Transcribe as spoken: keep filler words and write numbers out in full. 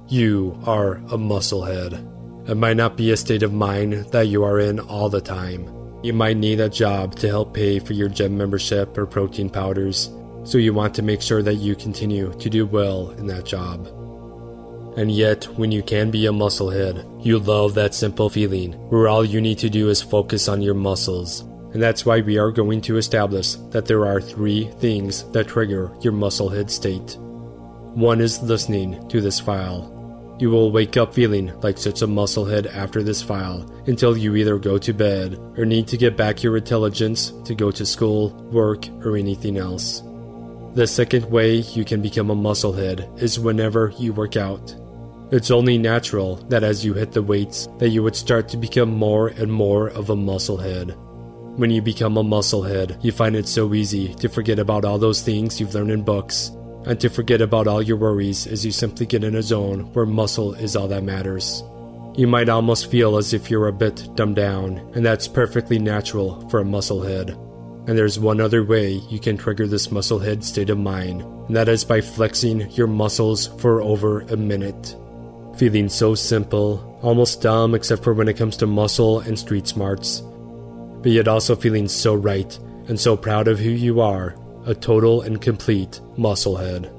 You are a musclehead. It might not be a state of mind that you are in all the time. You might need a job to help pay for your gym membership or protein powders, so you want to make sure that you continue to do well in that job. And yet, when you can be a musclehead, you love that simple feeling where all you need to do is focus on your muscles. And that's why we are going to establish that there are three things that trigger your musclehead state. One is listening to this file. You will wake up feeling like such a musclehead after this file until you either go to bed or need to get back your intelligence to go to school, work, or anything else. The second way you can become a musclehead is whenever you work out. It's only natural that as you hit the weights that you would start to become more and more of a musclehead. When you become a musclehead, you find it so easy to forget about all those things you've learned in books, and to forget about all your worries as you simply get in a zone where muscle is all that matters. You might almost feel as if you're a bit dumbed down, and that's perfectly natural for a musclehead. And there's one other way you can trigger this musclehead state of mind, and that is by flexing your muscles for over a minute. Feeling so simple, almost dumb except for when it comes to muscle and street smarts, but yet also feeling so right and so proud of who you are, a total and complete musclehead.